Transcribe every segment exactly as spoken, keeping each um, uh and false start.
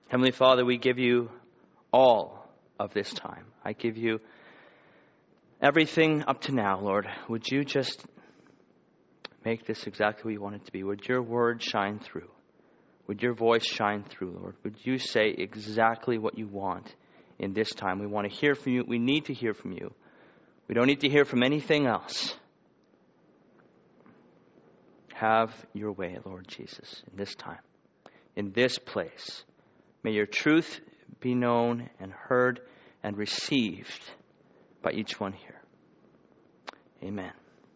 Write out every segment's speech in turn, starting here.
Heavenly Father, we give you all of this time. I give you everything up to now, Lord. Would you just make this exactly what you want it to be? Would your word shine through? Would your voice shine through, Lord? Would you say exactly what you want in this time? We want to hear from you. We need to hear from you. We don't need to hear from anything else. Have your way, Lord Jesus, in this time, in this place. May your truth be known and heard and received by each one here. Amen.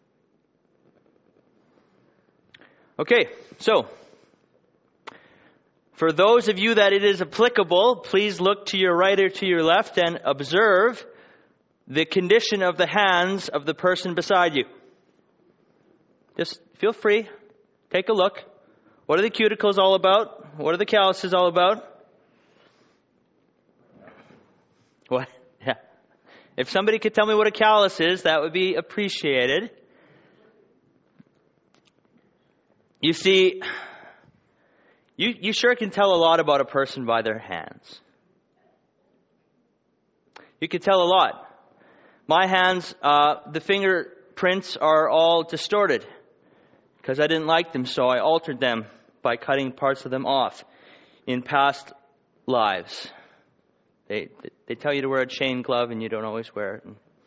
Okay, so for those of you that it is applicable, please look to your right or to your left and observe the condition of the hands of the person beside you. Just feel free. Take a look. What are the cuticles all about? What are the calluses all about? What? Yeah. If somebody could tell me what a callus is, that would be appreciated. You see, you, you sure can tell a lot about a person by their hands. You can tell a lot. My hands, uh, the fingerprints are all distorted because I didn't like them, so I altered them by cutting parts of them off in past lives. They they tell you to wear a chain glove and you don't always wear it.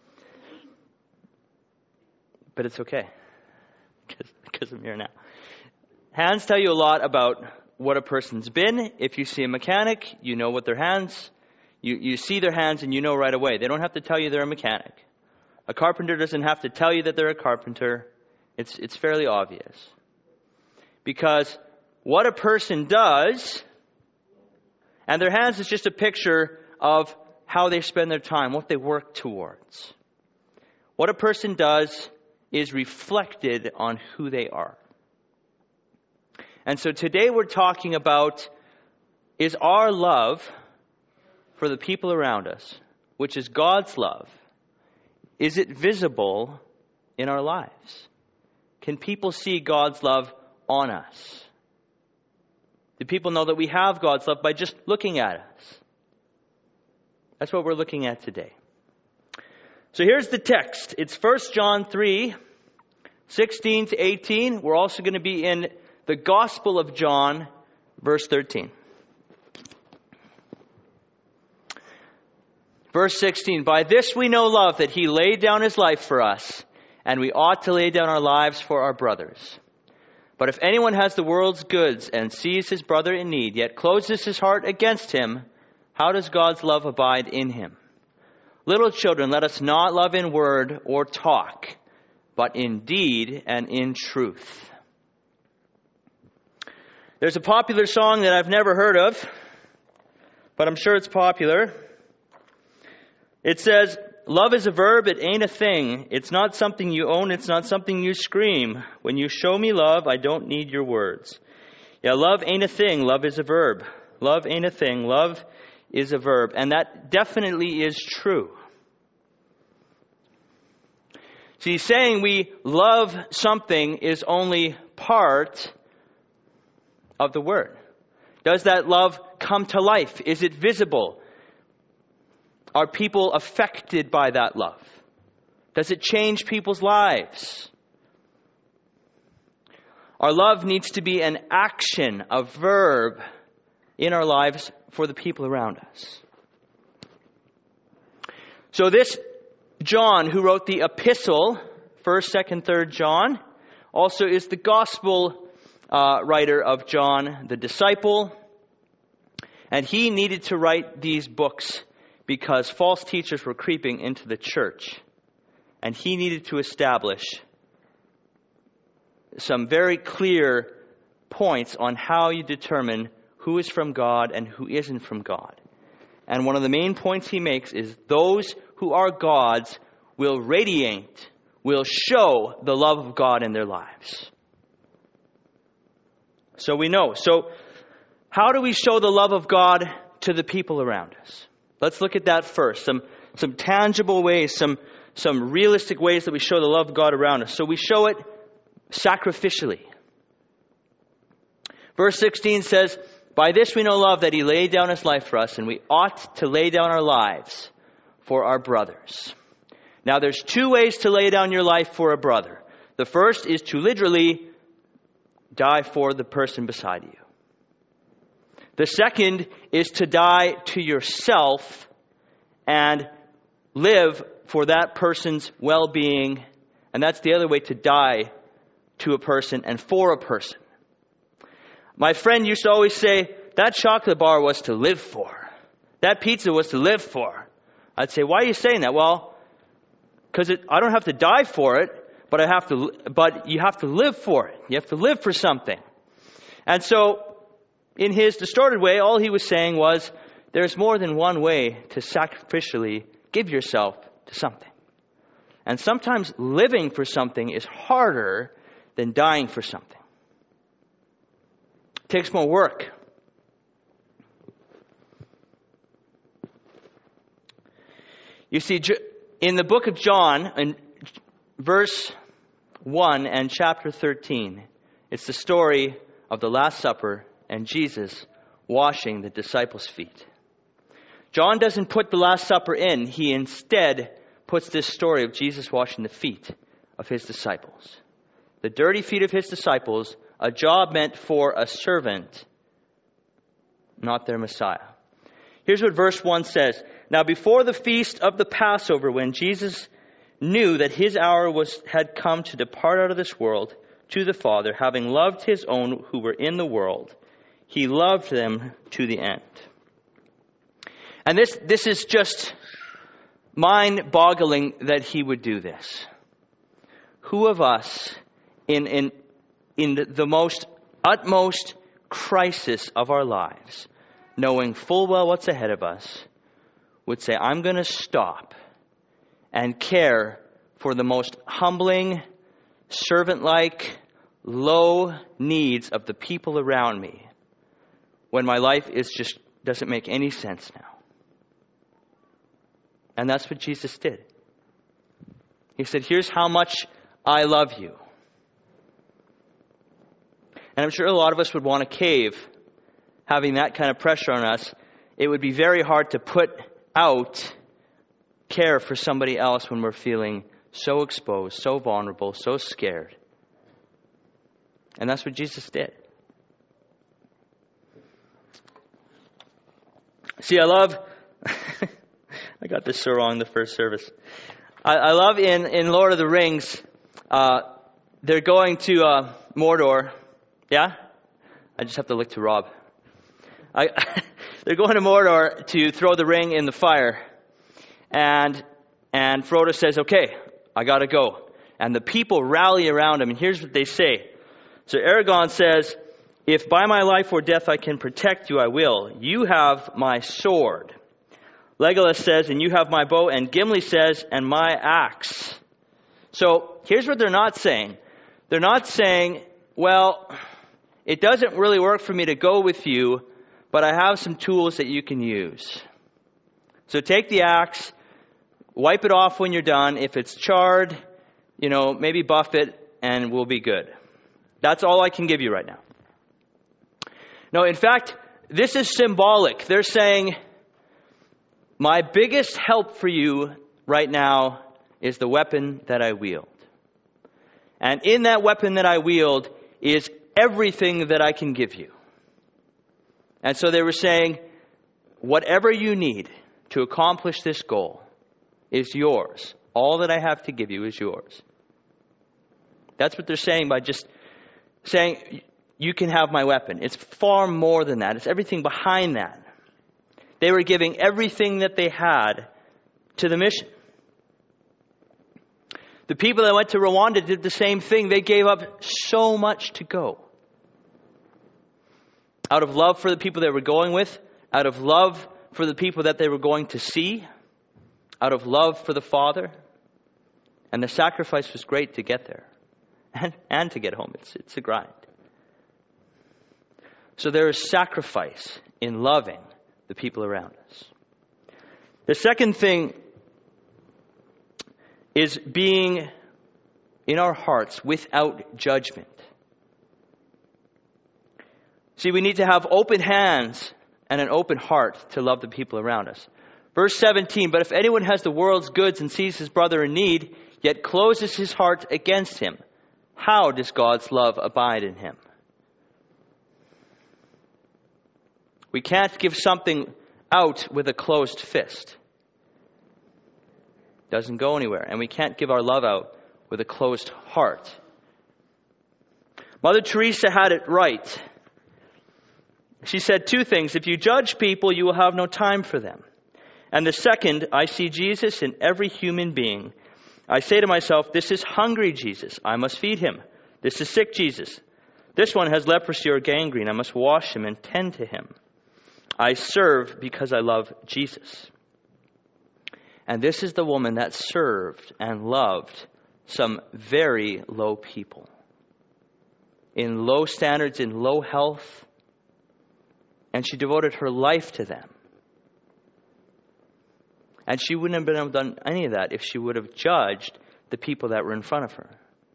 But it's okay because, because I'm here now. Hands tell you a lot about what a person's been. If you see a mechanic, you know what their hands, you, you see their hands and you know right away. They don't have to tell you they're a mechanic. A carpenter doesn't have to tell you that they're a carpenter. It's, it's fairly obvious. Because what a person does, and their hands is just a picture of how they spend their time, what they work towards. What a person does is reflected on who they are. And so today we're talking about, is our love for the people around us, which is God's love, is it visible in our lives? Can people see God's love on us? Do people know that we have God's love by just looking at us? That's what we're looking at today. So here's the text. It's First John three, sixteen to eighteen. We're also going to be in the Gospel of John, verse thirteen. Verse sixteen, by this we know love, that he laid down his life for us, and we ought to lay down our lives for our brothers. But if anyone has the world's goods and sees his brother in need, yet closes his heart against him, how does God's love abide in him? Little children, let us not love in word or talk, but in deed and in truth. There's a popular song that I've never heard of, but I'm sure it's popular. It says, love is a verb, it ain't a thing. It's not something you own, it's not something you scream. When you show me love, I don't need your words. Yeah, love ain't a thing, love is a verb. Love ain't a thing, love is a verb. And that definitely is true. See, saying we love something is only part of the word. Does that love come to life? Is it visible? Are people affected by that love? Does it change people's lives? Our love needs to be an action, a verb in our lives for the people around us. So this John, who wrote the epistle, first, second, third John, also is the gospel uh, writer of John, the disciple. And he needed to write these books because false teachers were creeping into the church. And he needed to establish some very clear points on how you determine who is from God and who isn't from God. And one of the main points he makes is those who are God's will radiate, will show the love of God in their lives. So we know. So how do we show the love of God to the people around us? Let's look at that first. Some some tangible ways, some some realistic ways that we show the love of God around us. So we show it sacrificially. Verse sixteen says, By this we know love, that he laid down his life for us, and we ought to lay down our lives for our brothers. Now there's two ways to lay down your life for a brother. The first is to literally die for the person beside you. The second is to die to yourself and live for that person's well-being. And that's the other way, to die to a person and for a person. My friend used to always say, that chocolate bar was to live for. That pizza was to live for. I'd say, why are you saying that? Well, because I don't have to die for it, but I have to. But you have to live for it. You have to live for something. And so, in his distorted way, all he was saying was, there's more than one way to sacrificially give yourself to something. And sometimes living for something is harder than dying for something. It takes more work. You see, in the book of John, in verse one and chapter thirteen, it's the story of the Last Supper and Jesus washing the disciples' feet. John doesn't put the Last Supper in. He instead puts this story of Jesus washing the feet of his disciples. The dirty feet of his disciples, a job meant for a servant, not their Messiah. Here's what verse one says. Now before the feast of the Passover, when Jesus knew that his hour was had come to depart out of this world to the Father, having loved his own who were in the world, he loved them to the end. And this, this is just mind-boggling that he would do this. Who of us, in, in, in the, the most utmost crisis of our lives, knowing full well what's ahead of us, would say, I'm going to stop and care for the most humbling, servant-like, low needs of the people around me when my life is just doesn't make any sense now. And that's what Jesus did. He said, here's how much I love you. And I'm sure a lot of us would want to cave, having that kind of pressure on us. It would be very hard to put out care for somebody else when we're feeling so exposed, so vulnerable, so scared. And that's what Jesus did. See, I love... I got this so wrong the first service. I, I love in, in Lord of the Rings, uh, they're going to uh, Mordor. Yeah? I just have to look to Rob. I, they're going to Mordor to throw the ring in the fire. And and Frodo says, okay, I got to go. And the people rally around him. And here's what they say. So Aragorn says, if by my life or death I can protect you, I will. You have my sword. Legolas says, and you have my bow. And Gimli says, and my axe. So here's what they're not saying. They're not saying, well, it doesn't really work for me to go with you, but I have some tools that you can use. So take the axe, wipe it off when you're done. If it's charred, you know, maybe buff it, and we'll be good. That's all I can give you right now. No, in fact, this is symbolic. They're saying, my biggest help for you right now is the weapon that I wield. And in that weapon that I wield is everything that I can give you. And so they were saying, whatever you need to accomplish this goal is yours. All that I have to give you is yours. That's what they're saying by just saying, you can have my weapon. It's far more than that. It's everything behind that. They were giving everything that they had to the mission. The people that went to Rwanda did the same thing. They gave up so much to go. Out of love for the people they were going with, out of love for the people that they were going to see, out of love for the Father. And the sacrifice was great to get there and, and to get home. It's, it's a grind. So there is sacrifice in loving the people around us. The second thing is being in our hearts without judgment. See, we need to have open hands and an open heart to love the people around us. Verse seventeen, but if anyone has the world's goods and sees his brother in need, yet closes his heart against him, how does God's love abide in him? We can't give something out with a closed fist. Doesn't go anywhere. And we can't give our love out with a closed heart. Mother Teresa had it right. She said two things. If you judge people, you will have no time for them. And the second, I see Jesus in every human being. I say to myself, this is hungry Jesus. I must feed him. This is sick Jesus. This one has leprosy or gangrene. I must wash him and tend to him. I serve because I love Jesus. And this is the woman that served and loved some very low people. In low standards, in low health. And she devoted her life to them. And she wouldn't have been able to done any of that if she would have judged the people that were in front of her.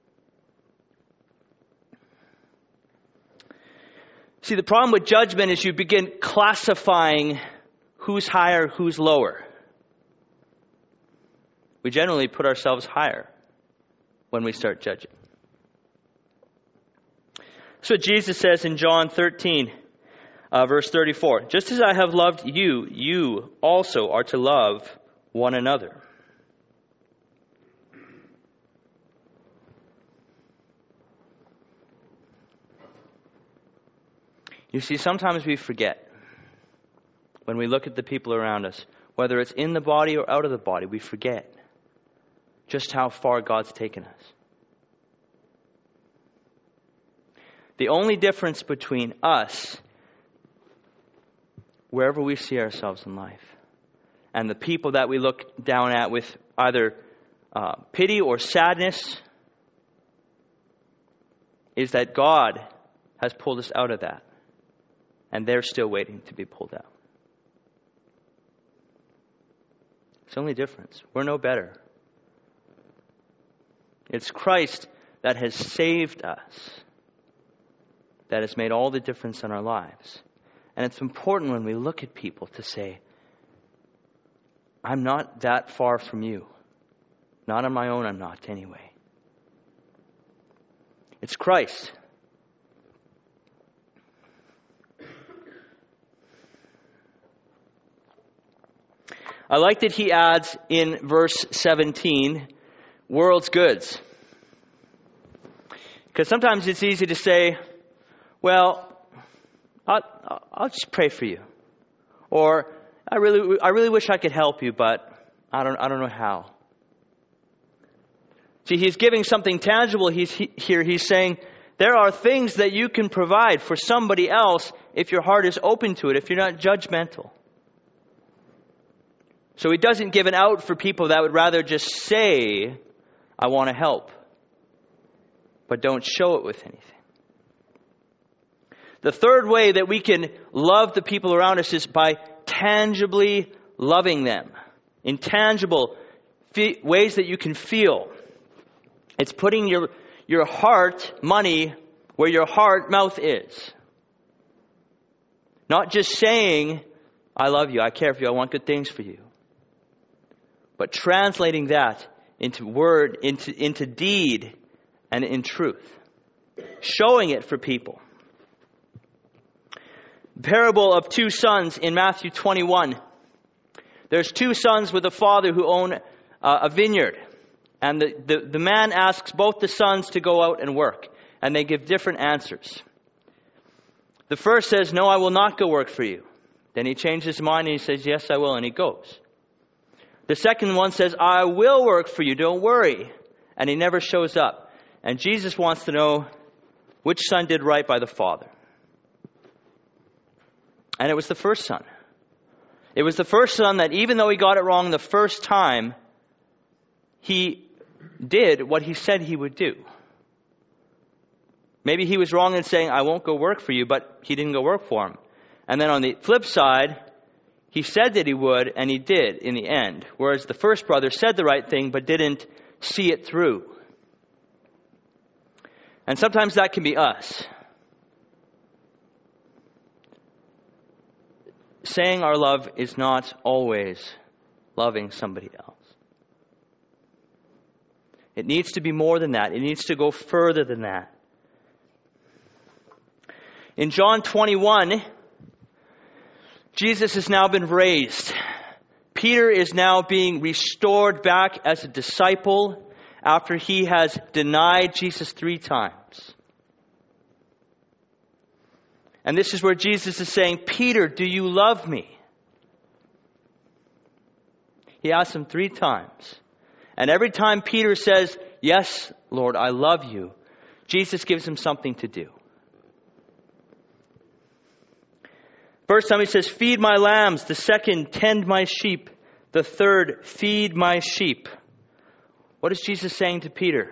See, the problem with judgment is you begin classifying who's higher, who's lower. We generally put ourselves higher when we start judging. That's what Jesus says in John thirteen, uh, verse thirty-four. Just as I have loved you, you also are to love one another. You see, sometimes we forget when we look at the people around us, whether it's in the body or out of the body, we forget just how far God's taken us. The only difference between us, wherever we see ourselves in life, and the people that we look down at with either uh, pity or sadness, is that God has pulled us out of that. And they're still waiting to be pulled out. It's the only difference. We're no better. It's Christ that has saved us that has made all the difference in our lives. And it's important when we look at people to say, I'm not that far from you. Not on my own, I'm not anyway. It's Christ. I like that he adds in verse seventeen, world's goods. Because sometimes it's easy to say, well, I'll, I'll just pray for you. Or, I really I really wish I could help you, but I don't I don't know how. See, he's giving something tangible. He's he, here. He's saying, there are things that you can provide for somebody else if your heart is open to it, if you're not judgmental. So he doesn't give an out for people that would rather just say, I want to help, but don't show it with anything. The third way that we can love the people around us is by tangibly loving them. In tangible fe- ways that you can feel. It's putting your, your heart, money, where your heart, mouth is. Not just saying, I love you, I care for you, I want good things for you. But translating that into word, into, into deed, and in truth. Showing it for people. The parable of two sons in Matthew twenty-one. There's two sons with a father who own uh, a vineyard. And the, the, the man asks both the sons to go out and work. And they give different answers. The first says, no, I will not go work for you. Then he changes his mind and he says, yes, I will. And he goes. The second one says, I will work for you, don't worry. And he never shows up. And Jesus wants to know which son did right by the father. And it was the first son. It was the first son that even though he got it wrong the first time, he did what he said he would do. Maybe he was wrong in saying, I won't go work for you, but he didn't go work for him. And then on the flip side, he said that he would, and he did in the end. Whereas the first brother said the right thing, but didn't see it through. And sometimes that can be us. saying our love is not always loving somebody else. It needs to be more than that. It needs to go further than that. In John twenty-one, Jesus has now been raised. Peter is now being restored back as a disciple after he has denied Jesus three times. And this is where Jesus is saying, Peter, do you love me? He asks him three times. And every time Peter says, yes, Lord, I love you, Jesus gives him something to do. First time he says, feed my lambs. The second, tend my sheep. The third, feed my sheep. What is Jesus saying to Peter?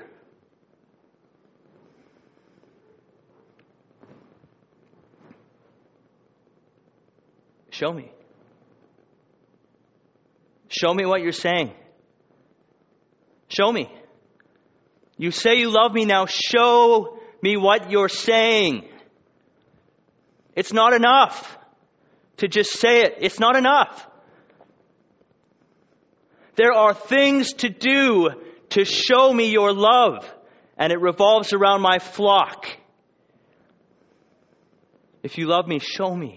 Show me. Show me what you're saying. Show me. You say you love me, now show me what you're saying. It's not enough to just say it. It's not enough. There are things to do to show me your love, and it revolves around my flock. If you love me, show me.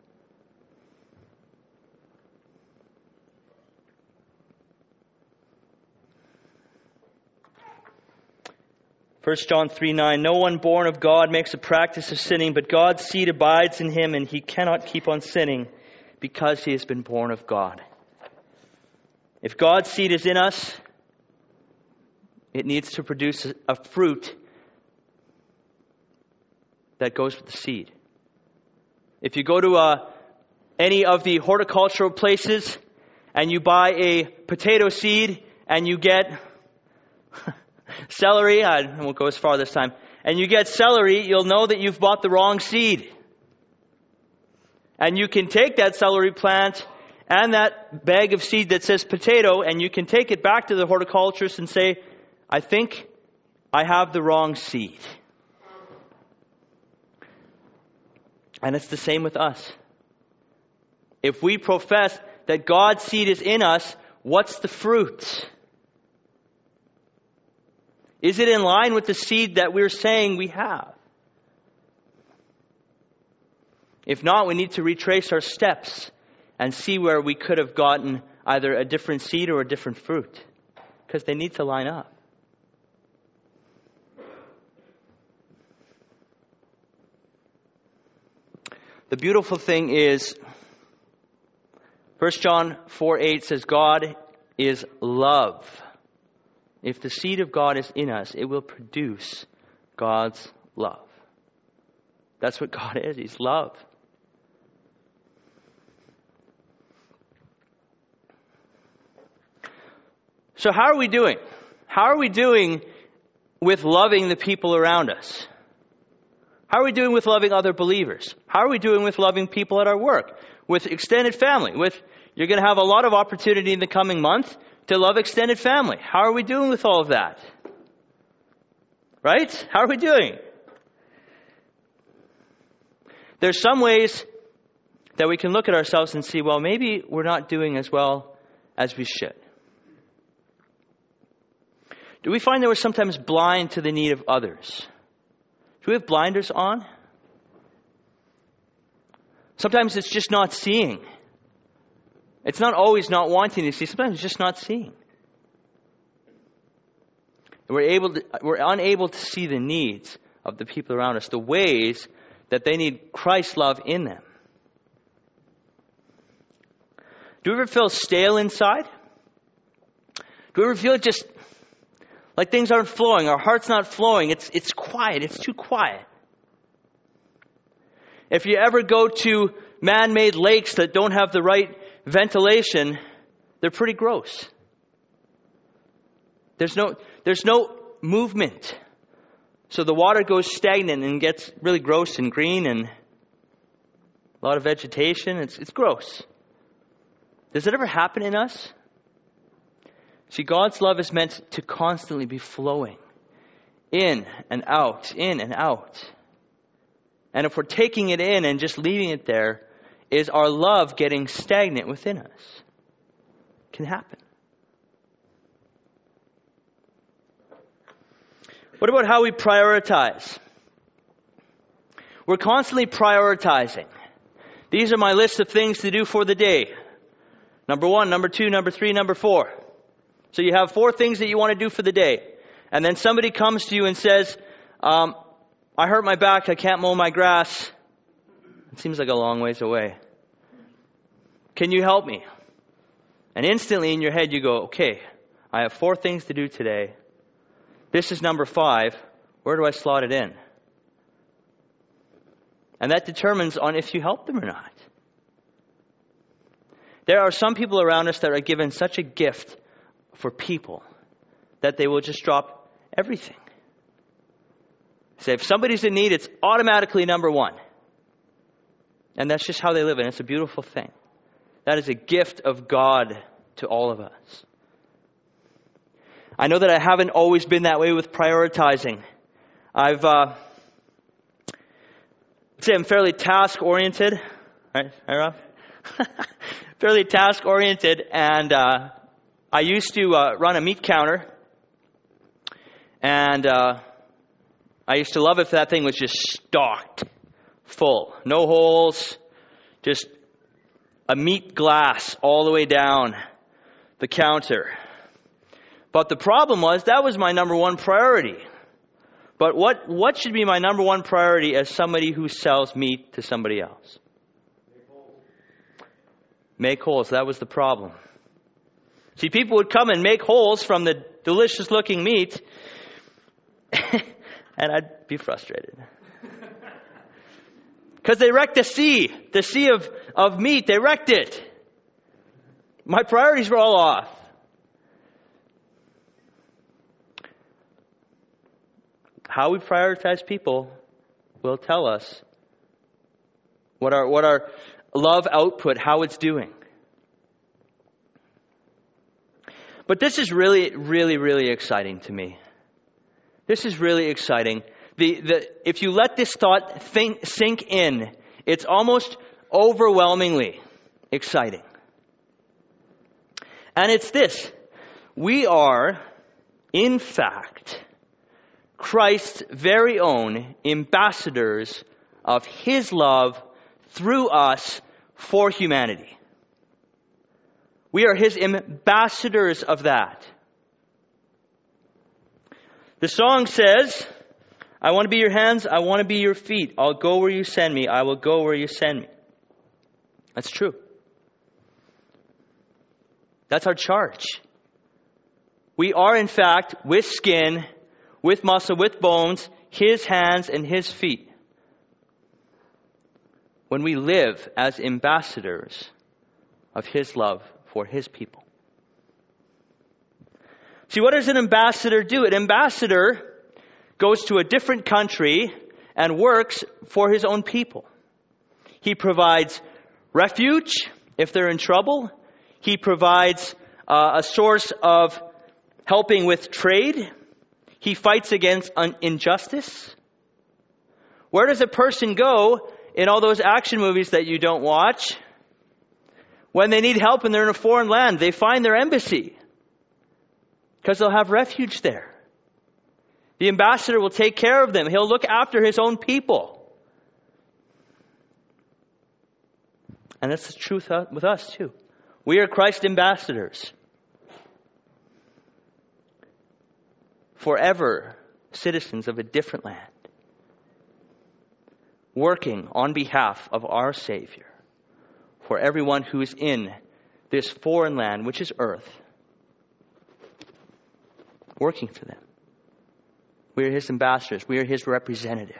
First John three nine, no one born of God makes a practice of sinning, but God's seed abides in him, and he cannot keep on sinning because he has been born of God. If God's seed is in us, it needs to produce a fruit that goes with the seed. If you go to uh, any of the horticultural places and you buy a potato seed and you get celery, I won't go as far this time, and you get celery, you'll know that you've bought the wrong seed. And you can take that celery plant and that bag of seed that says potato, and you can take it back to the horticulturist and say, I think I have the wrong seed. And it's the same with us. If we profess that God's seed is in us, what's the fruit? Is it in line with the seed that we're saying we have? If not, we need to retrace our steps and see where we could have gotten either a different seed or a different fruit, because they need to line up. The beautiful thing is, First John four eight says, God is love. If the seed of God is in us, it will produce God's love. That's what God is. He's love. So how are we doing? How are we doing with loving the people around us? How are we doing with loving other believers? How are we doing with loving people at our work? With extended family? With you're going to have a lot of opportunity in the coming month to love extended family. How are we doing with all of that? Right? How are we doing? There's some ways that we can look at ourselves and see, well, maybe we're not doing as well as we should. Do we find that we're sometimes blind to the need of others? Do we have blinders on? Sometimes it's just not seeing. It's not always not wanting to see. Sometimes it's just not seeing. We're able to, we're unable to see the needs of the people around us, the ways that they need Christ's love in them. Do we ever feel stale inside? Do we ever feel just like things aren't flowing? Our heart's not flowing. It's it's quiet. It's too quiet. If you ever go to man-made lakes that don't have the right ventilation, they're pretty gross. There's no there's no movement. So the water goes stagnant and gets really gross and green and a lot of vegetation. It's it's gross. Does it ever happen in us? See, God's love is meant to constantly be flowing in and out, in and out. And if we're taking it in and just leaving it there, is our love getting stagnant within us. It can happen. What about how we prioritize? We're constantly prioritizing. These are my list of things to do for the day. Number one, number two, number three, number four. So you have four things that you want to do for the day. And then somebody comes to you and says, um, I hurt my back, I can't mow my grass. It seems like a long ways away. Can you help me? And instantly in your head you go, okay, I have four things to do today. This is number five. Where do I slot it in? And that determines on if you help them or not. There are some people around us that are given such a gift for people that they will just drop everything. Say, if somebody's in need, it's automatically number one. And that's just how they live, and it's a beautiful thing. That is a gift of God to all of us. I know that I haven't always been that way with prioritizing. I've, uh, I'd say I'm fairly task-oriented. Right, right Rob? Fairly task-oriented, and uh, I used to uh, run a meat counter, and uh, I used to love if that thing was just stocked full. No holes, just a meat glass all the way down the counter. But the problem was, that was my number one priority. But what, what should be my number one priority as somebody who sells meat to somebody else? Make holes. That was the problem. See, people would come and make holes from the delicious looking meat, and I'd be frustrated. Because they wrecked the sea. The sea of, of meat, they wrecked it. My priorities were all off. How we prioritize people will tell us what our, what our love output, how it's doing. But this is really, really, really exciting to me. This is really exciting. The, the, if you let this thought think, sink in, it's almost overwhelmingly exciting. And it's this. We are, in fact, Christ's very own ambassadors of His love through us for humanity. We are His ambassadors of that. The song says, I want to be your hands, I want to be your feet. I'll go where you send me, I will go where you send me. That's true. That's our charge. We are, in fact, with skin, with muscle, with bones, His hands and His feet. When we live as ambassadors of His love for His people. See, what does an ambassador do? An ambassador goes to a different country and works for his own people. He provides refuge if they're in trouble. He provides uh, a source of helping with trade. He fights against un- injustice. Where does a person go in all those action movies that you don't watch? When they need help and they're in a foreign land, they find their embassy because they'll have refuge there. The ambassador will take care of them. He'll look after his own people. And that's the truth with us too. We are Christ's ambassadors. Forever citizens of a different land. Working on behalf of our Savior. For everyone who is in this foreign land, which is earth. Working for them. We are His ambassadors. We are His representative.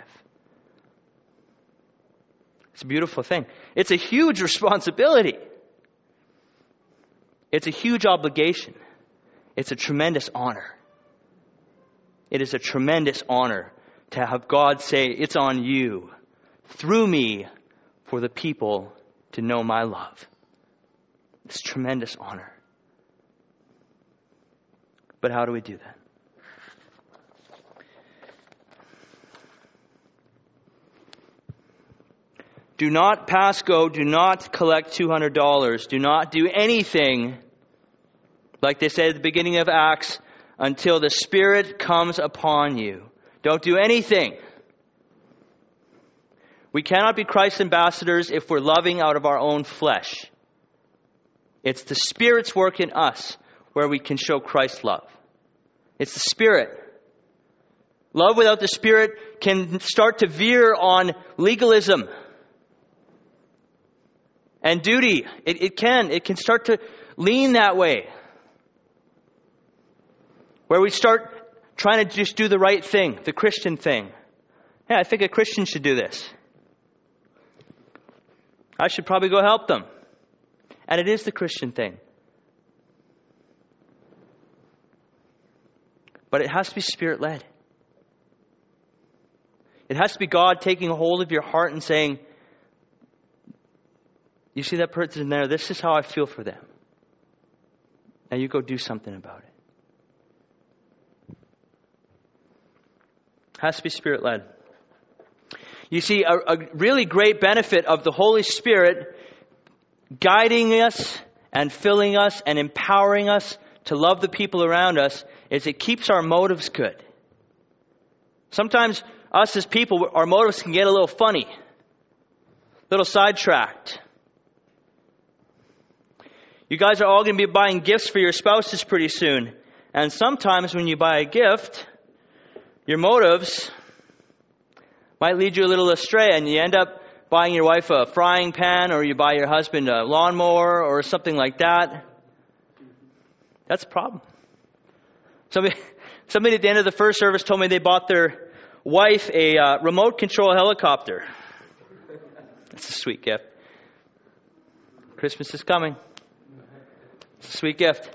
It's a beautiful thing. It's a huge responsibility. It's a huge obligation. It's a tremendous honor. It is a tremendous honor to have God say, it's on you, through me, for the people to know my love. It's a tremendous honor. But how do we do that? Do not pass go. Do not collect two hundred dollars. Do not do anything, like they said at the beginning of Acts, until the Spirit comes upon you. Don't do anything. We cannot be Christ's ambassadors if we're loving out of our own flesh. It's the Spirit's work in us where we can show Christ's love. It's the Spirit. Love without the Spirit can start to veer on legalism and duty. It, it can. It can start to lean that way. Where we start trying to just do the right thing, the Christian thing. Yeah, I think a Christian should do this. I should probably go help them. And it is the Christian thing. But it has to be Spirit-led. It has to be God taking a hold of your heart and saying, you see that person there? This is how I feel for them. Now you go do something about it. It has to be Spirit-led. You see, a, a really great benefit of the Holy Spirit guiding us and filling us and empowering us to love the people around us is it keeps our motives good. Sometimes us as people, our motives can get a little funny, a little sidetracked. You guys are all going to be buying gifts for your spouses pretty soon. And sometimes when you buy a gift, your motives might lead you a little astray, and you end up buying your wife a frying pan, or you buy your husband a lawnmower or something like that. That's a problem. Somebody, somebody at the end of the first service told me they bought their wife a uh, remote control helicopter. That's a sweet gift. Christmas is coming. It's a sweet gift.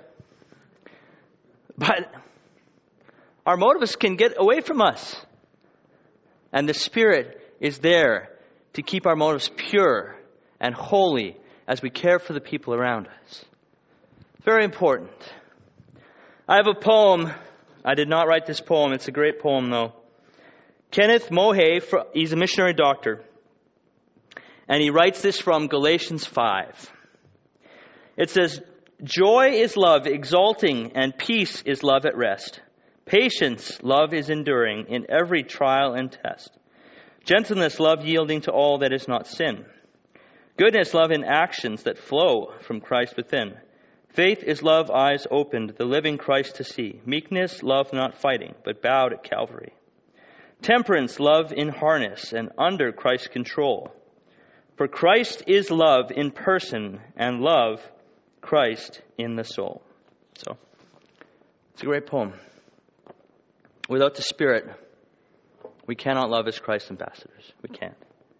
But our motives can get away from us. And the Spirit is there to keep our motives pure and holy as we care for the people around us. Very important. I have a poem. I did not write this poem. It's a great poem, though. Kenneth Mohey, he's a missionary doctor. And he writes this from Galatians five. It says, "Joy is love exulting, and peace is love at rest. Patience, love is enduring in every trial and test. Gentleness, love yielding to all that is not sin. Goodness, love in actions that flow from Christ within. Faith is love, eyes opened, the living Christ to see. Meekness, love not fighting, but bowed at Calvary. Temperance, love in harness and under Christ's control. For Christ is love in person, and love, Christ in the soul." So, it's a great poem. Without the Spirit, we cannot love as Christ's ambassadors. We can't.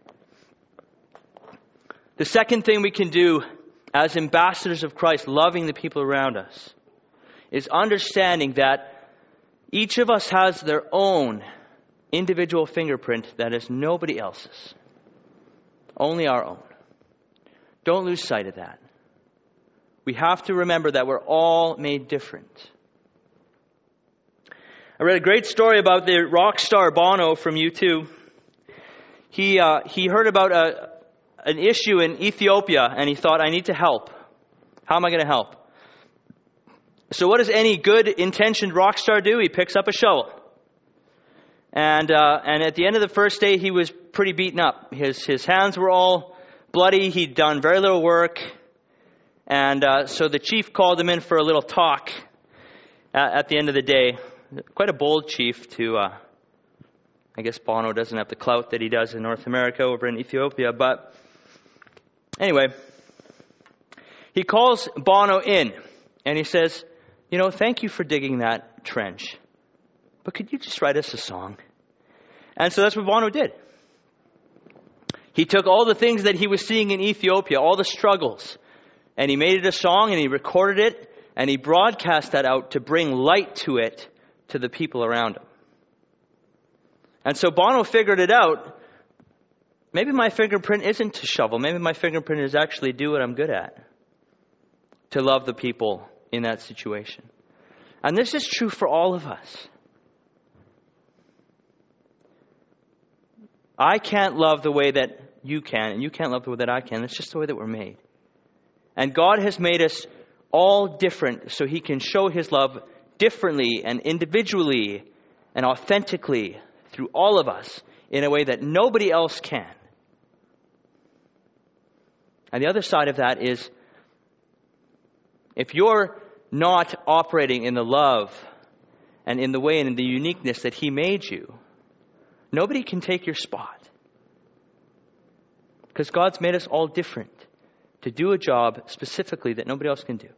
The second thing we can do as ambassadors of Christ, loving the people around us, is understanding that each of us has their own individual fingerprint that is nobody else's. Only our own. Don't lose sight of that. We have to remember that we're all made different. I read a great story about the rock star Bono from U two. He uh, he heard about a, an issue in Ethiopia, and he thought, I need to help. How am I going to help? So what does any good-intentioned rock star do? He picks up a shovel. And uh, and at the end of the first day, he was pretty beaten up. His, his hands were all bloody. He'd done very little work. And uh, so the chief called him in for a little talk at, at the end of the day. Quite a bold chief to, uh, I guess Bono doesn't have the clout that he does in North America over in Ethiopia. But anyway, he calls Bono in and he says, you know, thank you for digging that trench. But could you just write us a song? And so that's what Bono did. He took all the things that he was seeing in Ethiopia, all the struggles, and he made it a song and he recorded it and he broadcast that out to bring light to it to the people around him. And so Bono figured it out. Maybe my fingerprint isn't to shovel. Maybe my fingerprint is actually do what I'm good at. To love the people in that situation. And this is true for all of us. I can't love the way that you can, and you can't love the way that I can. It's just the way that we're made. And God has made us all different so He can show His love differently and individually and authentically through all of us in a way that nobody else can. And the other side of that is, if you're not operating in the love and in the way and in the uniqueness that He made you, nobody can take your spot. Because God's made us all different to do a job specifically that nobody else can do.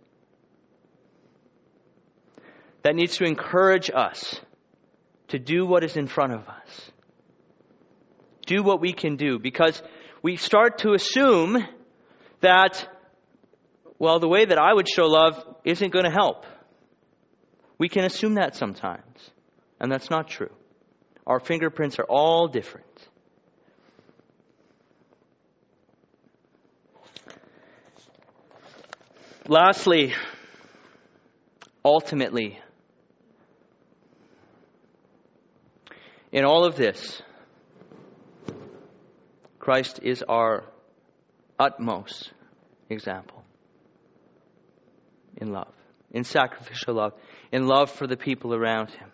That needs to encourage us to do what is in front of us. Do what we can do. Because we start to assume that, well, the way that I would show love isn't going to help. We can assume that sometimes. And that's not true. Our fingerprints are all different. Lastly, ultimately, in all of this, Christ is our utmost example in love, in sacrificial love, in love for the people around Him.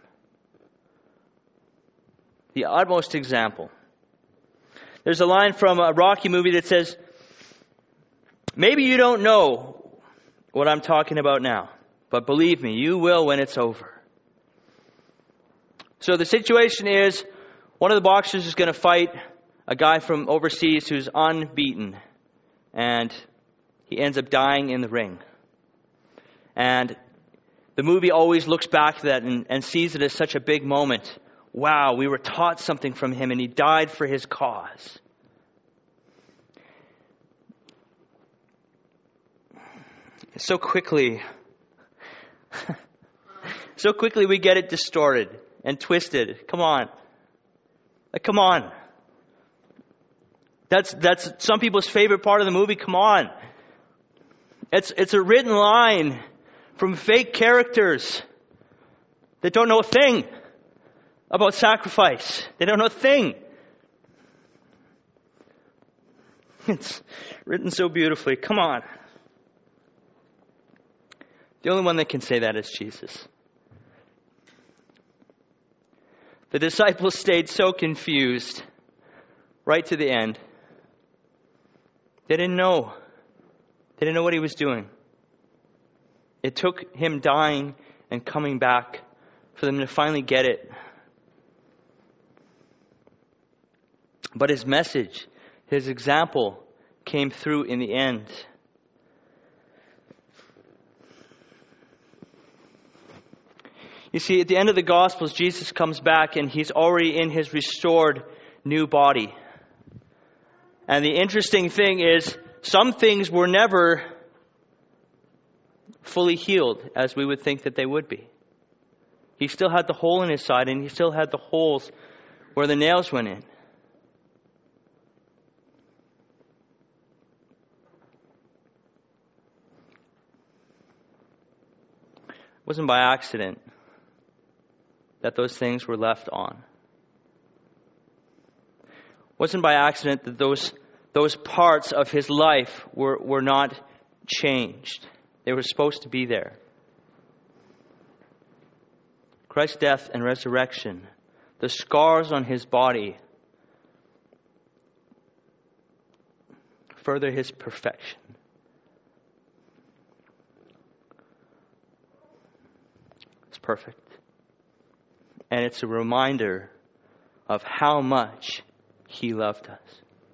The utmost example. There's a line from a Rocky movie that says, maybe you don't know what I'm talking about now, but believe me, you will when it's over. So the situation is, one of the boxers is going to fight a guy from overseas who's unbeaten, and he ends up dying in the ring. And the movie always looks back to that and, and sees it as such a big moment. Wow, we were taught something from him, and he died for his cause. So quickly, so quickly we get it distorted and twisted. Come on. Like, come on. That's that's some people's favorite part of the movie. Come on. It's it's a written line from fake characters that don't know a thing about sacrifice. They don't know a thing. It's written so beautifully. Come on. The only one that can say that is Jesus. The disciples stayed so confused right to the end. They didn't know. They didn't know what He was doing. It took Him dying and coming back for them to finally get it. But His message, His example, came through in the end. You see, at the end of the Gospels, Jesus comes back and He's already in His restored new body. And the interesting thing is, some things were never fully healed as we would think that they would be. He still had the hole in His side, and He still had the holes where the nails went in. It wasn't by accident that those things were left on. It wasn't by accident that those those parts of His life were, were not changed. They were supposed to be there. Christ's death and resurrection, the scars on His body, further His perfection. It's perfect. And it's a reminder of how much He loved us.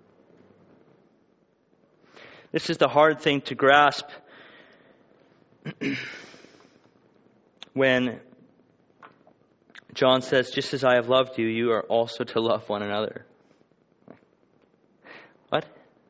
This is the hard thing to grasp when John says, just as I have loved you, you are also to love one another. What?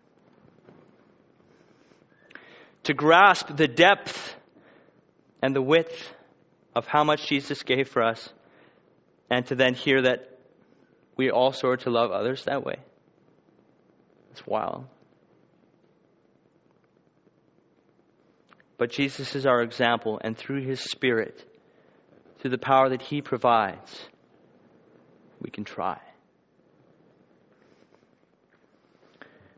To grasp the depth and the width of how much Jesus gave for us, and to then hear that we also are to love others that way. It's wild. But Jesus is our example, and through His Spirit, through the power that He provides, we can try.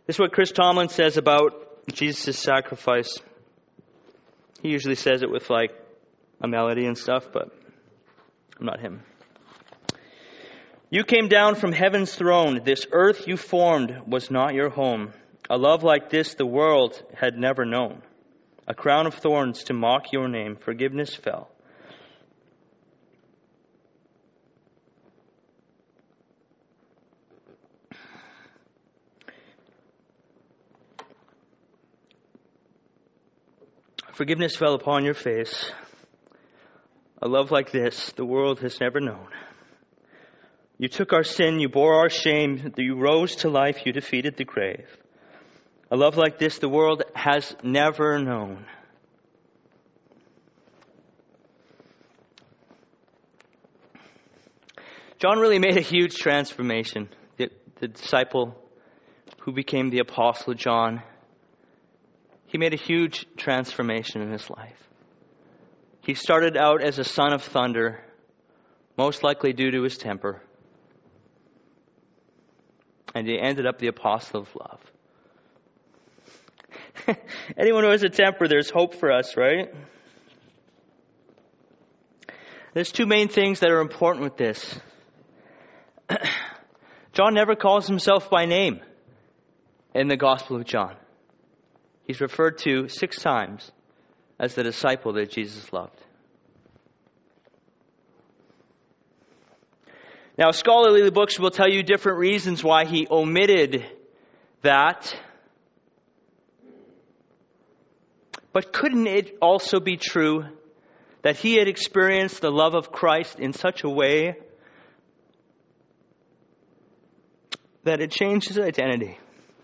This is what Chris Tomlin says about Jesus' sacrifice. He usually says it with like a melody and stuff, but I'm not him. You came down from heaven's throne. This earth you formed was not your home. A love like this the world had never known. A crown of thorns to mock your name. Forgiveness fell. Forgiveness fell upon your face. A love like this the world has never known. You took our sin, you bore our shame, you rose to life, you defeated the grave. A love like this the world has never known. John really made a huge transformation. The, the disciple who became the Apostle John, he made a huge transformation in his life. He started out as a son of thunder, most likely due to his temper. And he ended up the apostle of love. Anyone who has a temper, there's hope for us, right? There's two main things that are important with this. John never calls himself by name in the Gospel of John. He's referred to six times as the disciple that Jesus loved. Now, scholarly books will tell you different reasons why he omitted that. But couldn't it also be true that he had experienced the love of Christ in such a way that it changed his identity?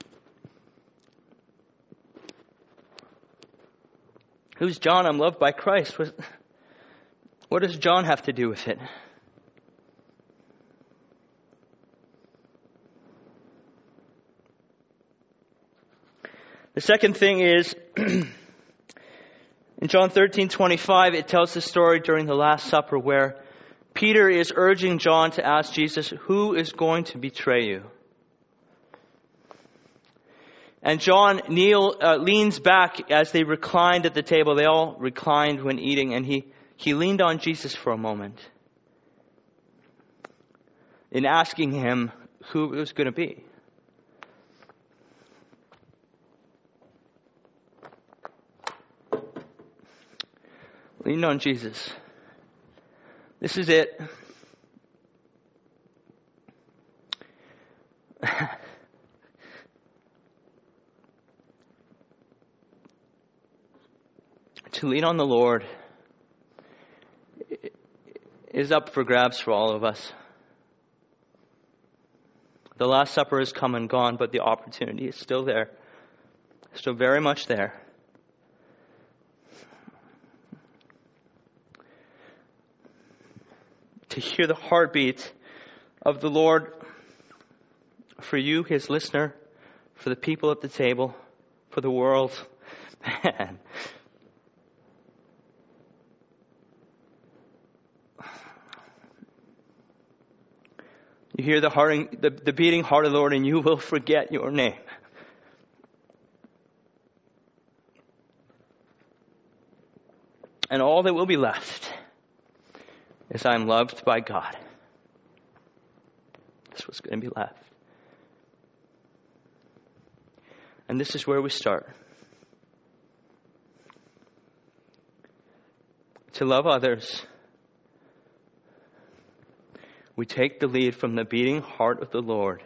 Who's John? I'm loved by Christ. What does John have to do with it? The second thing is, in John thirteen twenty-five, it tells the story during the Last Supper where Peter is urging John to ask Jesus, who is going to betray you? And John kneel, uh, leans back as they reclined at the table. They all reclined when eating, and he, he leaned on Jesus for a moment in asking him who it was going to be. Leaned on Jesus. This is it. To lean on the Lord is up for grabs for all of us. The Last Supper has come and gone, but the opportunity is still there. Still very much there. To hear the heartbeat of the Lord for you, his listener, for the people at the table, for the world. Man. You hear the, heart, the, the beating heart of the Lord, and you will forget your name. And all that will be left is I'm loved by God. That's what's going to be left. And this is where we start. To love others, we take the lead from the beating heart of the Lord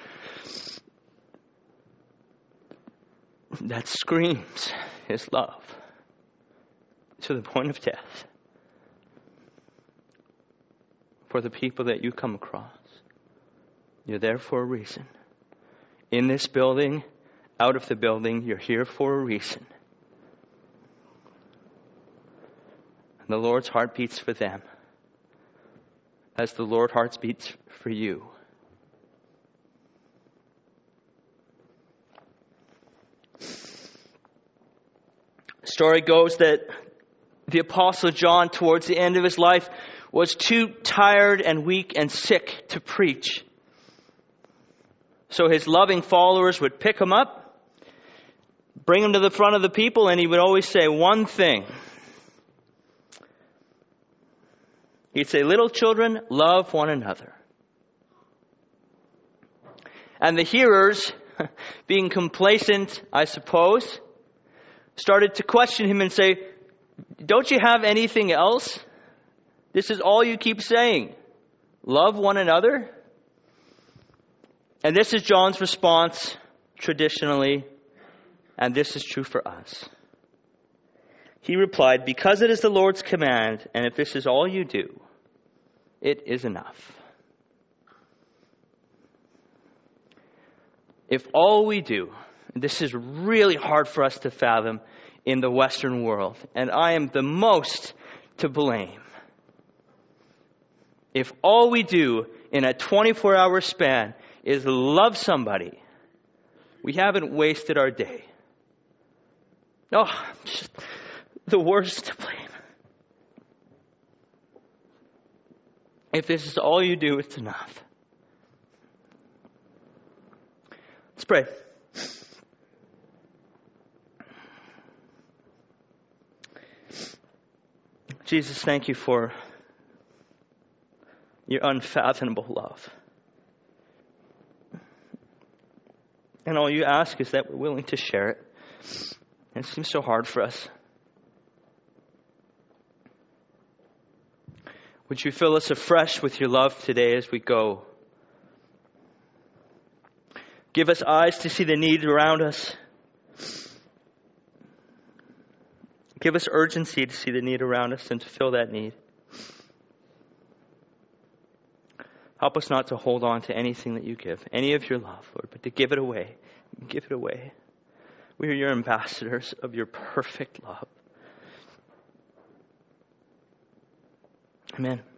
that screams his love to the point of death for the people that you come across. You're there for a reason. In this building, out of the building, you're here for a reason. And the Lord's heart beats for them as the Lord heart beats for you. The story goes that the Apostle John, towards the end of his life, was too tired and weak and sick to preach. So his loving followers would pick him up, bring him to the front of the people, and he would always say one thing. He'd say, "Little children, love one another." And the hearers, being complacent, I suppose, started to question him and say, "Don't you have anything else? This is all you keep saying. Love one another?" And this is John's response traditionally, and this is true for us. He replied, "Because it is the Lord's command, and if this is all you do, it is enough." If all we do, and this is really hard for us to fathom in the Western world, and I am the most to blame. If all we do in a twenty-four hour span is love somebody, we haven't wasted our day. No, I'm just the worst to blame. If this is all you do, it's enough. Let's pray. Jesus, thank you for your unfathomable love. And all you ask is that we're willing to share it. And it seems so hard for us. Would you fill us afresh with your love today as we go? Give us eyes to see the need around us. Give us urgency to see the need around us and to fill that need. Help us not to hold on to anything that you give, any of your love, Lord, but to give it away. Give it away. We are your ambassadors of your perfect love. Amen.